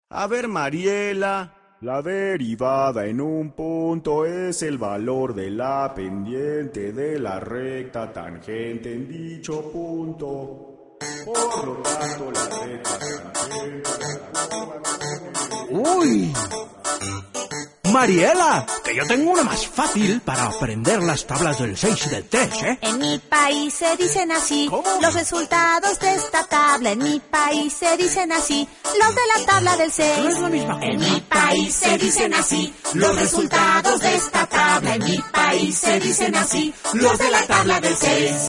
A ver, Mariela. La derivada en un punto es el valor de la pendiente de la recta tangente en dicho punto. Por lo tanto, la recta tangente... ¡Uy! Mariela, que yo tengo una más fácil para aprender las tablas del 6 y del 3, ¿eh? En mi país se dicen así. ¿Cómo? Los resultados de esta tabla. En mi país se dicen así. Los de la tabla del 6. No es la misma cosa. En mi país se dicen así. Los resultados de esta tabla. En mi país se dicen así. Los de la tabla del 6.